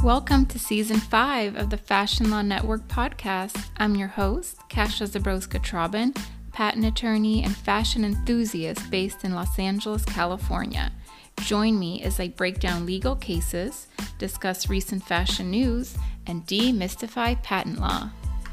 Welcome to Season 5 of the Fashion Law Network podcast. I'm your host, Kasia Zabrowska-Traubin, patent attorney and fashion enthusiast based in Los Angeles, California. Join me as I break down legal cases, discuss recent fashion news, and demystify patent law.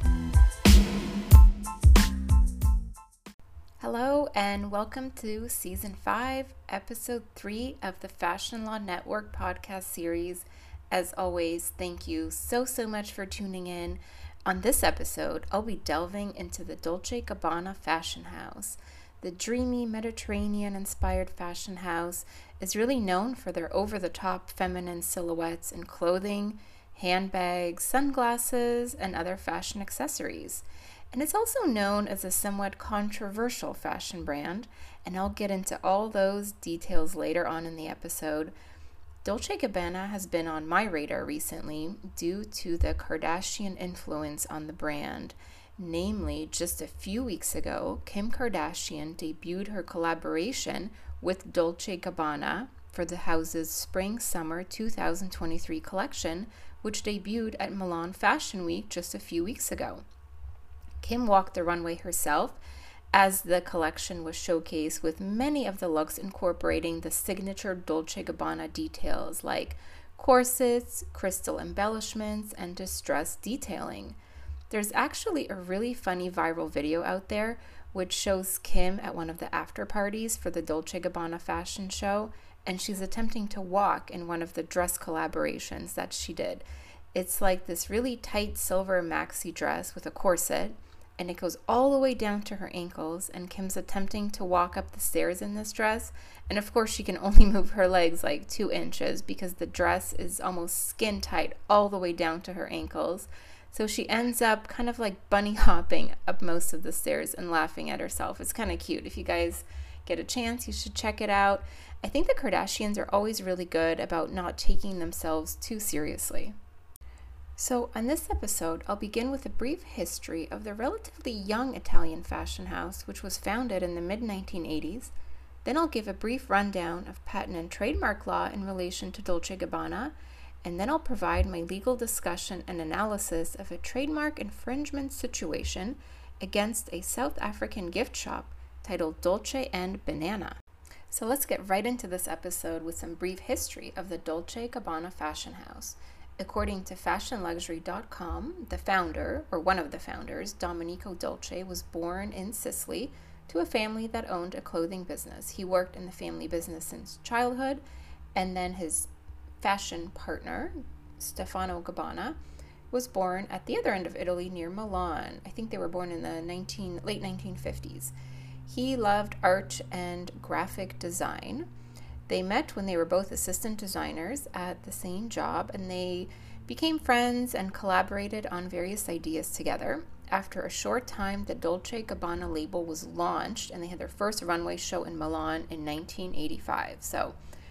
Hello and welcome to Season 5, Episode 3 of the Fashion Law Network podcast series. As always, thank you so much for tuning in. On this episode, I'll be delving into the Dolce & Gabbana fashion house. The dreamy Mediterranean-inspired fashion house is really known for their over-the-top feminine silhouettes in clothing, handbags, sunglasses, and other fashion accessories. And it's also known as a somewhat controversial fashion brand, and I'll get into all those details later on in the episode. Dolce & Gabbana has been on my radar recently due to the Kardashian influence on the brand. Namely, just a few weeks ago, Kim Kardashian debuted her collaboration with Dolce & Gabbana for the house's Spring-Summer 2023 collection, which debuted at Milan Fashion Week just a few weeks ago. Kim walked the runway herself as the collection was showcased, with many of the looks incorporating the signature Dolce & Gabbana details like corsets, crystal embellishments, and distressed detailing. There's actually a really funny viral video out there which shows Kim at one of the after parties for the Dolce & Gabbana fashion show, and she's attempting to walk in one of the dress collaborations that she did. It's like this really tight silver maxi dress with a corset, and it goes all the way down to her ankles, and Kim's attempting to walk up the stairs in this dress, and of course she can only move her legs like 2 inches because the dress is almost skin tight all the way down to her ankles. So she ends up kind of like bunny hopping up most of the stairs and laughing at herself. It's kind of cute. If you guys get a chance, you should check it out. I think the Kardashians are always really good about not taking themselves too seriously. So on this episode, I'll begin with a brief history of the relatively young Italian fashion house, which was founded in the mid-1980s. Then I'll give a brief rundown of patent and trademark law in relation to Dolce & Gabbana, and then I'll provide my legal discussion and analysis of a trademark infringement situation against a South African gift shop titled Dolce & Banana. So let's get right into this episode with some brief history of the Dolce & Gabbana fashion house. According to fashionluxury.com, the founder, or one of the founders, Domenico Dolce, was born in Sicily to a family that owned a clothing business. He worked in the family business since childhood, and then his fashion partner, Stefano Gabbana, was born at the other end of Italy near Milan. I think they were born in the late 1950s. He loved art and graphic design. They met when they were both assistant designers at the same job, and they became friends and collaborated on various ideas together. After a short time, the Dolce & Gabbana label was launched, and they had their first runway show in Milan in 1985. So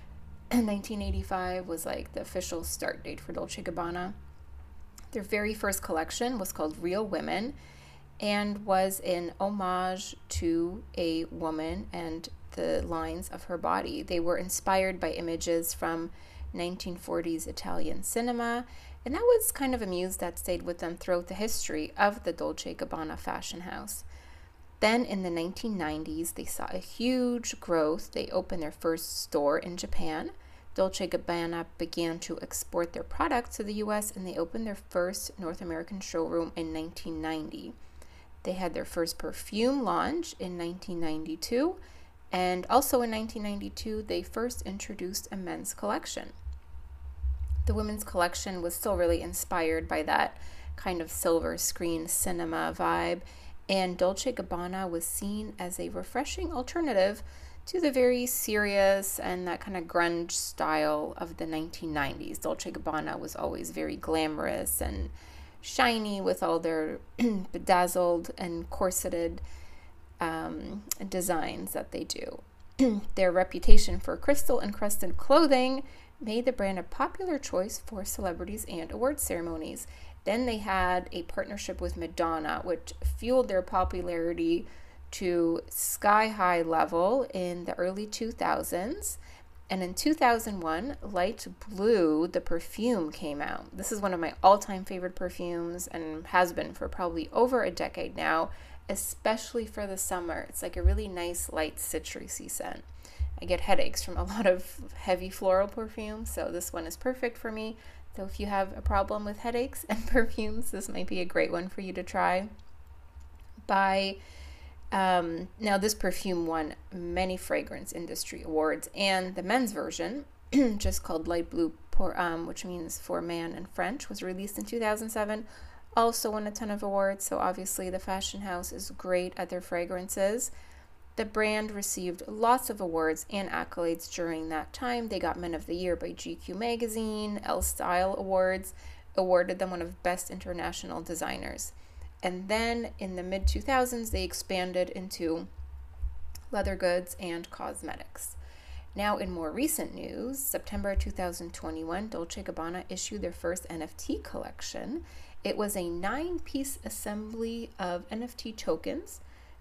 1985 was like the official start date for Dolce & Gabbana. Their very first collection was called Real Women and was in homage to a woman and the lines of her body. They were inspired by images from 1940s Italian cinema, and that was kind of a muse that stayed with them throughout the history of the Dolce & Gabbana fashion house. Then in the 1990s, they saw a huge growth. They opened their first store in Japan. Dolce & Gabbana began to export their products to the US, and they opened their first North American showroom in 1990. They had their first perfume launch in 1992, and also in 1992, they first introduced a men's collection. The women's collection was still really inspired by that kind of silver screen cinema vibe, and Dolce & Gabbana was seen as a refreshing alternative to the very serious and that kind of grunge style of the 1990s. Dolce & Gabbana was always very glamorous and shiny with all their bedazzled and corseted designs that they do. Their reputation for crystal encrusted clothing made the brand a popular choice for celebrities and award ceremonies. Then they had a partnership with Madonna, which fueled their popularity to sky-high level in the early 2000s. And in 2001, Light Blue, the perfume, came out. This is one of my all-time favorite perfumes and has been for probably over a decade now, especially for the summer. It's like a really nice, light, citrusy scent. I get headaches from a lot of heavy floral perfumes, so this one is perfect for me. So if you have a problem with headaches and perfumes, this might be a great one for you to try. Now this perfume won many fragrance industry awards, and the men's version, just called Light Blue, which means for man in French, was released in 2007, also won a ton of awards. So obviously the fashion house is great at their fragrances. The brand received lots of awards and accolades during that time. They got Men of the Year by GQ magazine, Elle Style Awards, awarded them one of Best International Designers. And then in the mid-2000s, they expanded into leather goods and cosmetics. Now, in more recent news, September 2021, Dolce & Gabbana issued their first NFT collection. It was a 9-piece assembly of NFT tokens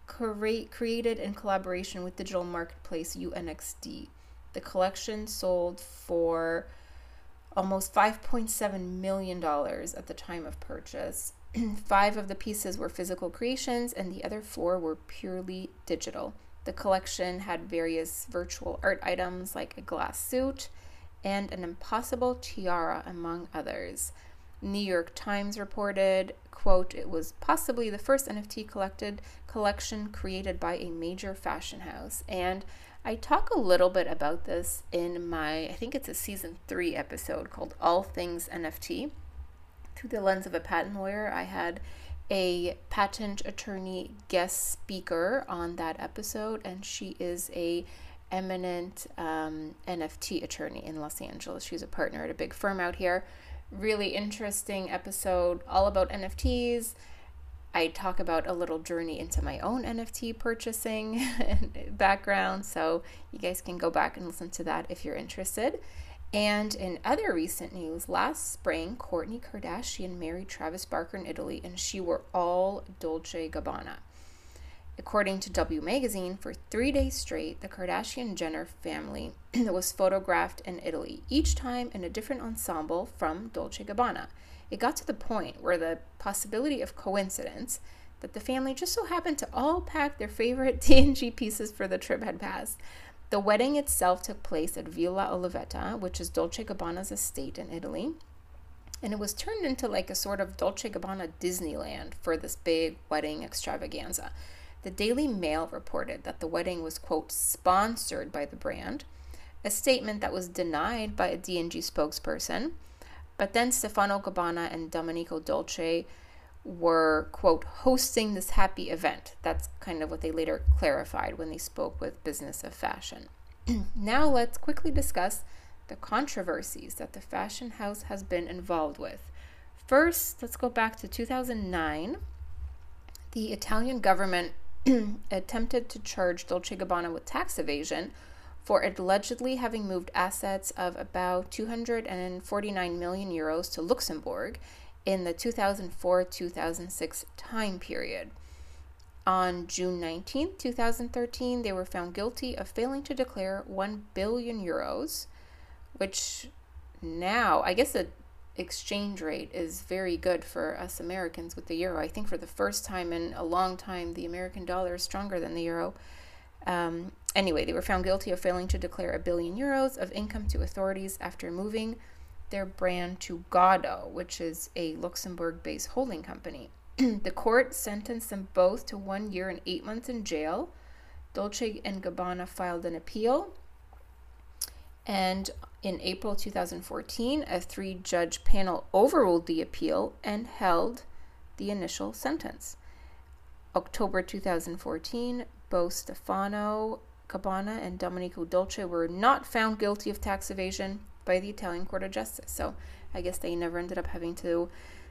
created in collaboration with digital marketplace UNXD. The collection sold for almost $5.7 million at the time of purchase. 5 of the pieces were physical creations and the other 4 were purely digital. The collection had various virtual art items like a glass suit and an impossible tiara, among others. New York Times reported, quote, "It was possibly the first NFT collection created by a major fashion house." And I talk a little bit about this in my, I think it's a season 3 episode called All Things NFT. Through the lens of a patent lawyer, I had a patent attorney guest speaker on that episode, and she is a eminent NFT attorney in Los Angeles. She's a partner at a big firm out here. Really interesting episode, all about NFTs. I talk about a little journey into my own NFT purchasing background, so you guys can go back and listen to that if you're interested. And in other recent news, last spring, Kourtney Kardashian married Travis Barker in Italy, and she wore all Dolce & Gabbana. According to W Magazine, for 3 days straight, the Kardashian-Jenner family was photographed in Italy, each time in a different ensemble from Dolce & Gabbana. It got to the point where the possibility of coincidence that the family just so happened to all pack their favorite TNG pieces for the trip had passed. The wedding itself took place at Villa Olivetta, which is Dolce & Gabbana's estate in Italy. And it was turned into like a sort of Dolce & Gabbana Disneyland for this big wedding extravaganza. The Daily Mail reported that the wedding was, quote, sponsored by the brand, a statement that was denied by a D&G spokesperson. But then Stefano Gabbana and Domenico Dolce were, quote, hosting this happy event. That's kind of what they later clarified when they spoke with Business of Fashion. Now let's quickly discuss the controversies that the fashion house has been involved with. First, let's go back to 2009. The Italian government attempted to charge Dolce & Gabbana with tax evasion for allegedly having moved assets of about 249 million euros to Luxembourg in the 2004-2006 time period. On June 19, 2013, they were found guilty of failing to declare 1 billion euros, which now, I guess the exchange rate is very good for us Americans with the euro. I think for the first time in a long time, the American dollar is stronger than the euro. Anyway, they were found guilty of failing to declare 1 billion euros of income to authorities after moving their brand to Gaudo, which is a Luxembourg-based holding company. The court sentenced them both to 1 year and 8 months in jail. Dolce & Gabbana filed an appeal, and in April 2014, a 3-judge panel overruled the appeal and held the initial sentence. October 2014, both Stefano Gabbana and Domenico Dolce were not found guilty of tax evasion by the Italian Court of Justice. So I guess they never ended up having to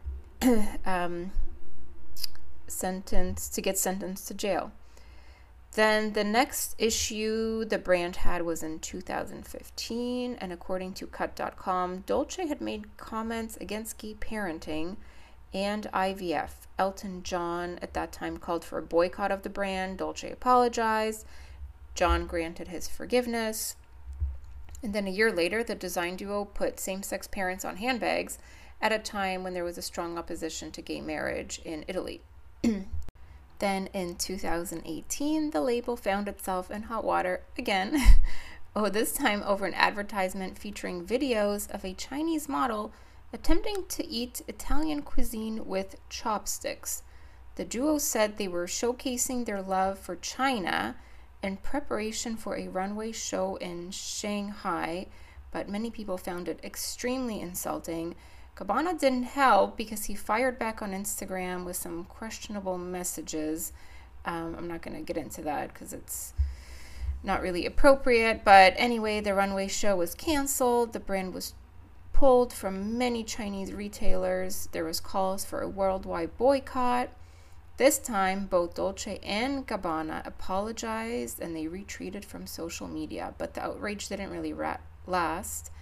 get sentenced to jail. Then the next issue the brand had was in 2015, and according to Cut.com, Dolce had made comments against gay parenting and IVF. Elton John at that time called for a boycott of the brand. Dolce apologized. John granted his forgiveness. And then a year later, the design duo put same-sex parents on handbags at a time when there was a strong opposition to gay marriage in Italy. Then in 2018, the label found itself in hot water again. This time over an advertisement featuring videos of a Chinese model attempting to eat Italian cuisine with chopsticks. The duo said they were showcasing their love for China in preparation for a runway show in Shanghai, but many people found it extremely insulting. Gabbana didn't help because he fired back on Instagram with some questionable messages. I'm not going to get into that because it's not really appropriate, but anyway, the runway show was canceled. The brand was pulled from many Chinese retailers. There was calls for a worldwide boycott. This time, both Dolce and Gabbana apologized and they retreated from social media, but the outrage didn't really last.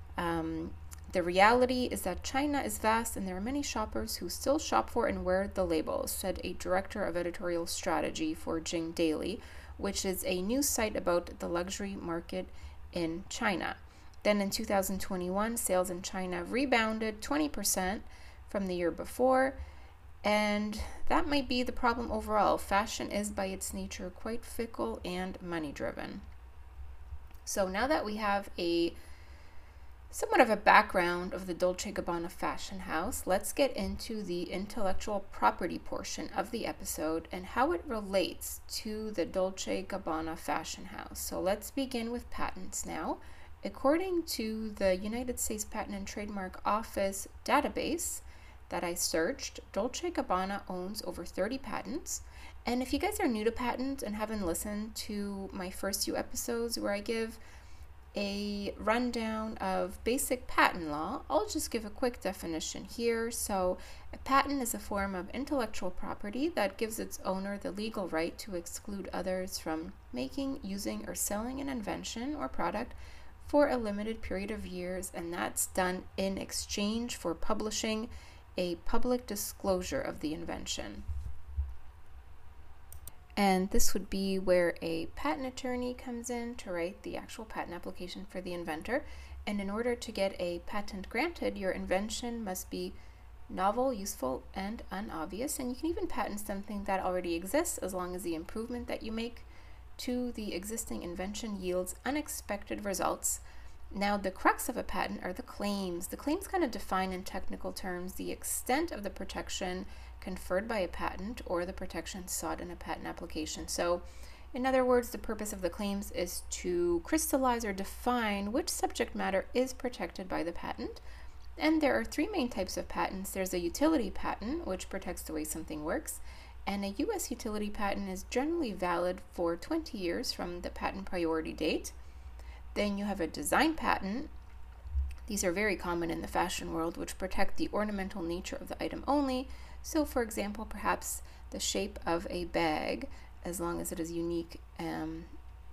The reality is that China is vast and there are many shoppers who still shop for and wear the labels, said a director of editorial strategy for Jing Daily, which is a news site about the luxury market in China. Then in 2021, sales in China rebounded 20% from the year before, and that might be the problem overall. Fashion is by its nature quite fickle and money-driven. So now that we have somewhat of a background of the Dolce & Gabbana fashion house, let's get into the intellectual property portion of the episode and how it relates to the Dolce & Gabbana fashion house. So let's begin with patents now. According to the United States Patent and Trademark Office database that I searched, Dolce & Gabbana owns over 30 patents. And if you guys are new to patents and haven't listened to my first few episodes where I give a rundown of basic patent law, I'll just give a quick definition here. So a patent is a form of intellectual property that gives its owner the legal right to exclude others from making, using, or selling an invention or product for a limited period of years, and that's done in exchange for publishing a public disclosure of the invention. And this would be where a patent attorney comes in to write the actual patent application for the inventor. And in order to get a patent granted, your invention must be novel, useful, and unobvious. And you can even patent something that already exists as long as the improvement that you make to the existing invention yields unexpected results. Now, the crux of a patent are the claims. The claims kind of define in technical terms the extent of the protection conferred by a patent or the protection sought in a patent application. So, in other words, the purpose of the claims is to crystallize or define which subject matter is protected by the patent. And there are three main types of patents. There's a utility patent, which protects the way something works, and a U.S. utility patent is generally valid for 20 years from the patent priority date. Then you have a design patent. These are very common in the fashion world, which protect the ornamental nature of the item only. So, for example, perhaps the shape of a bag, as long as it is unique and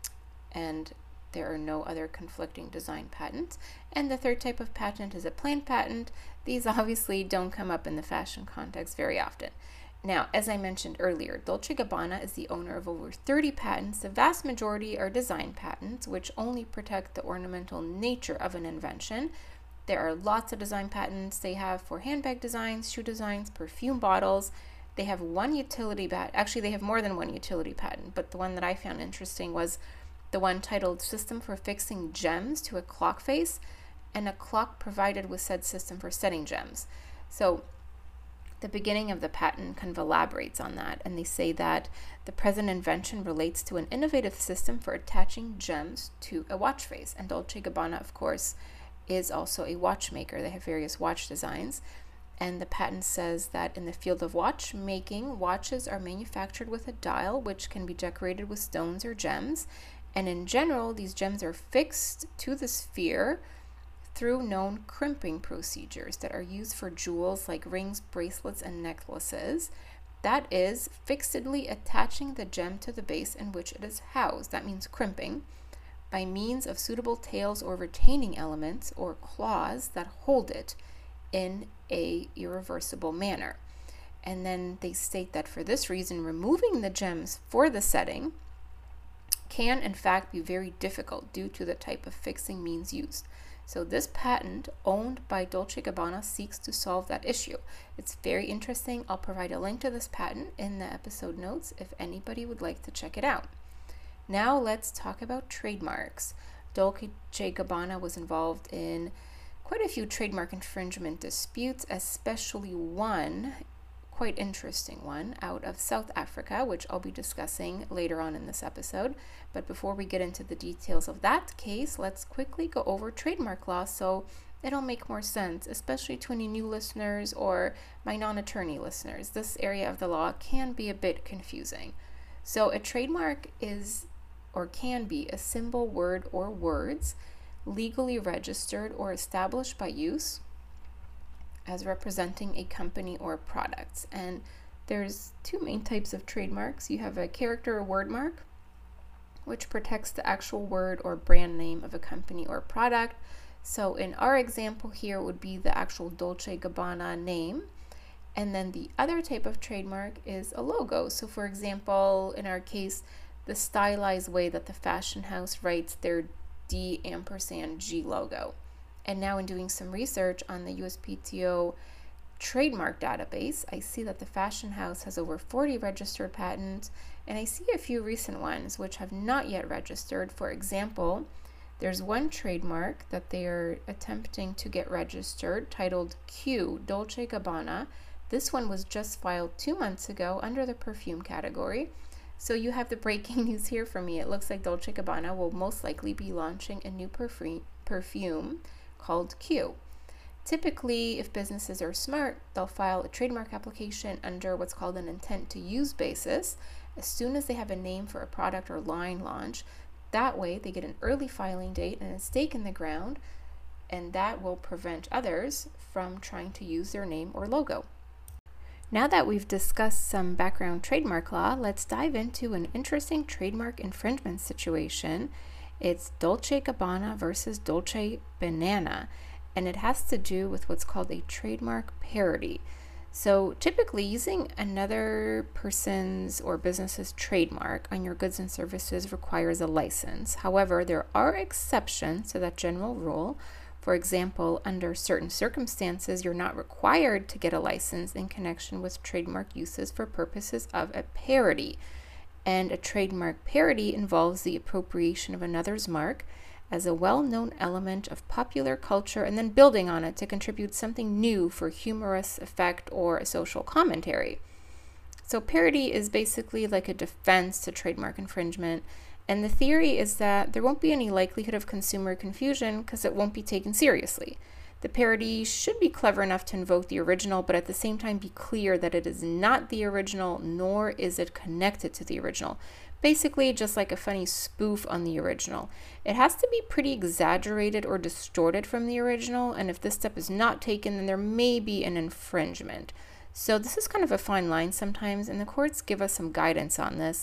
there are no other conflicting design patents. And the third type of patent is a plain patent. These obviously don't come up in the fashion context very often. Now, as I mentioned earlier, Dolce & Gabbana is the owner of over 30 patents. The vast majority are design patents, which only protect the ornamental nature of an invention. There are lots of design patents they have for handbag designs, shoe designs, perfume bottles. They have one utility patent. Actually, they have more than one utility patent, but the one that I found interesting was the one titled System for Fixing Gems to a Clock Face, and a clock provided with said system for setting gems. So the beginning of the patent kind of elaborates on that, and they say that the present invention relates to an innovative system for attaching gems to a watch face. And Dolce & Gabbana, of course, is also a watchmaker. They have various watch designs, and the patent says that in the field of watchmaking, watches are manufactured with a dial which can be decorated with stones or gems, and in general, these gems are fixed to the sphere through known crimping procedures that are used for jewels like rings, bracelets, and necklaces. That is, fixedly attaching the gem to the base in which it is housed. That means crimping, by means of suitable tails or retaining elements or claws that hold it in a irreversible manner. And then they state that for this reason, removing the gems for the setting can in fact be very difficult due to the type of fixing means used. So this patent owned by Dolce & Gabbana seeks to solve that issue. It's very interesting. I'll provide a link to this patent in the episode notes if anybody would like to check it out. Now let's talk about trademarks. Dolce & Gabbana was involved in quite a few trademark infringement disputes, especially one quite interesting one out of South Africa, which I'll be discussing later on in this episode. But before we get into the details of that case, let's quickly go over trademark law so it'll make more sense, especially to any new listeners or my non-attorney listeners. This area of the law can be a bit confusing. So a trademark is or can be a symbol, word, or words legally registered or established by use as representing a company or products. And there's two main types of trademarks. You have a character or word mark, which protects the actual word or brand name of a company or product. So in our example here would be the actual Dolce & Gabbana name. And then the other type of trademark is a logo. So for example, in our case, the stylized way that the fashion house writes their D&G logo. And now in doing some research on the USPTO trademark database, I see that the fashion house has over 40 registered patents, and I see a few recent ones which have not yet registered. For example, there's one trademark that they are attempting to get registered titled Q, Dolce & Gabbana. This one was just filed 2 months ago under the perfume category. So you have the breaking news here for me. It looks like Dolce & Gabbana will most likely be launching a new perfume called Q. Typically, if businesses are smart, they'll file a trademark application under what's called an intent to use basis as soon as they have a name for a product or line launch. That way, they get an early filing date and a stake in the ground, and that will prevent others from trying to use their name or logo. Now that we've discussed some background trademark law, let's dive into an interesting trademark infringement situation. It's Dolce & Gabbana versus Dolce Banana, and it has to do with what's called a trademark parody. So typically using another person's or business's trademark on your goods and services requires a license. However, there are exceptions to that general rule. For example, under certain circumstances, you're not required to get a license in connection with trademark uses for purposes of a parody. And a trademark parody involves the appropriation of another's mark as a well-known element of popular culture and then building on it to contribute something new for humorous effect or a social commentary. So parody is basically like a defense to trademark infringement, and the theory is that there won't be any likelihood of consumer confusion because it won't be taken seriously. The parody should be clever enough to invoke the original, but at the same time be clear that it is not the original, nor is it connected to the original. Basically, just like a funny spoof on the original. It has to be pretty exaggerated or distorted from the original, and if this step is not taken, then there may be an infringement. So this is kind of a fine line sometimes, and the courts give us some guidance on this.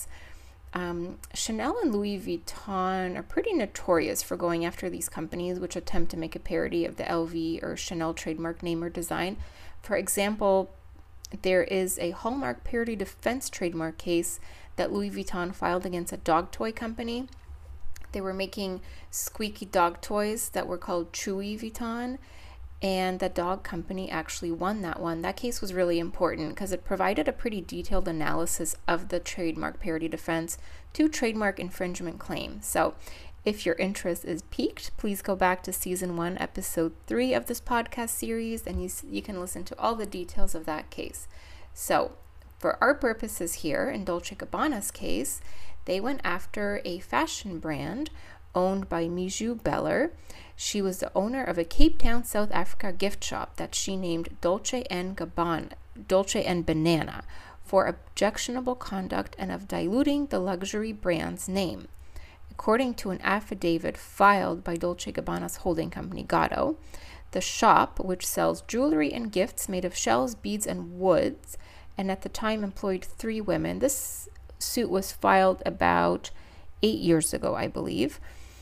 Chanel and Louis Vuitton are pretty notorious for going after these companies which attempt to make a parody of the LV or Chanel trademark name or design. For example, there is a Hallmark parody defense trademark case that Louis Vuitton filed against a dog toy company. They were making squeaky dog toys that were called Chewy Vuitton, and the dog company actually won that one. That case was really important because it provided a pretty detailed analysis of the trademark parody defense to trademark infringement claim. So if your interest is piqued, please go back to season 1, episode 3 of this podcast series, and you can listen to all the details of that case. So for our purposes here, in Dolce & Gabbana's case, they went after a fashion brand owned by Mijou Beller. She was the owner of a Cape Town, South Africa gift shop that she named Dolce & Gabbana, Dolce & Banana, for objectionable conduct and of diluting the luxury brand's name. According to an affidavit filed by Dolce & Gabbana's holding company, Gatto, the shop, which sells jewelry and gifts made of shells, beads, and woods, and at the time employed 3 women. This suit was filed about 8 years ago, I believe.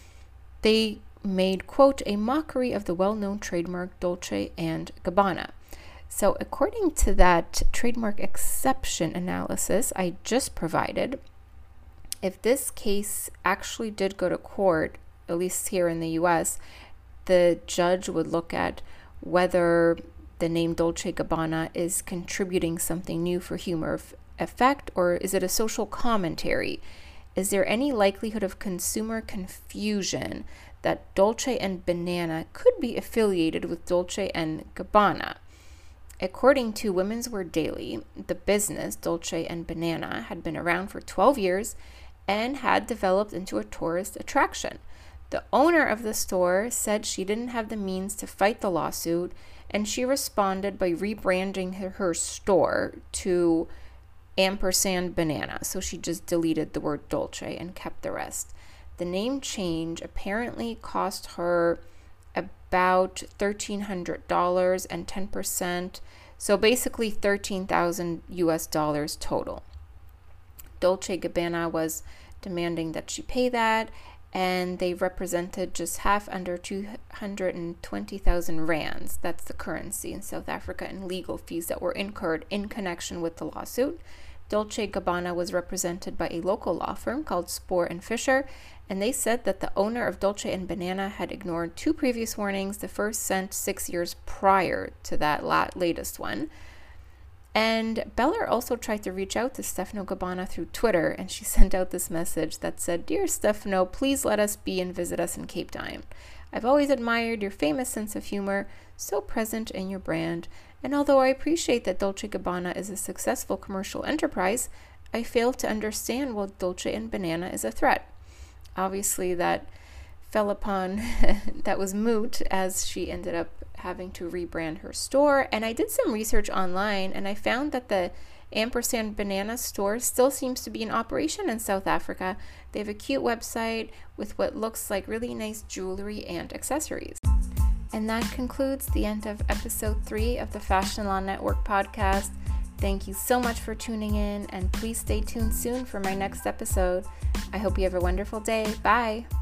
They made, quote, a mockery of the well-known trademark Dolce & Gabbana. So according to that trademark exception analysis I just provided, if this case actually did go to court, at least here in the US, the judge would look at whether the name Dolce & Gabbana is contributing something new for humor effect, or is it a social commentary? Is there any likelihood of consumer confusion that Dolce & Banana could be affiliated with Dolce & Gabbana? According to Women's Wear Daily, the business Dolce & Banana had been around for 12 years and had developed into a tourist attraction. The owner of the store said she didn't have the means to fight the lawsuit, and she responded by rebranding her store to ampersand banana. So she just deleted the word Dolce and kept the rest. The name change apparently cost her about $1,300 and 10%. So basically $13,000 US total. Dolce & Gabbana was demanding that she pay that, and they represented just half under 220,000 rands. That's the currency in South Africa, and legal fees that were incurred in connection with the lawsuit. Dolce & Gabbana was represented by a local law firm called Spoor & Fisher, and they said that the owner of Dolce & Banana had ignored 2 previous warnings, the first sent 6 years prior to that latest one. And Beller also tried to reach out to Stefano Gabbana through Twitter, and she sent out this message that said, "Dear Stefano, please let us be and visit us in Cape Town. I've always admired your famous sense of humor, so present in your brand, and although I appreciate that Dolce & Gabbana is a successful commercial enterprise, I fail to understand why Dolce & Banana is a threat." Obviously that fell upon, that was moot, as she ended up having to rebrand her store. And I did some research online, and I found that the ampersand banana store still seems to be in operation in South Africa. They have a cute website with what looks like really nice jewelry and accessories. And that concludes the end of episode 3 of the Fashion Law Network podcast. Thank you so much for tuning in, and please stay tuned soon for my next episode. I hope you have a wonderful day. Bye.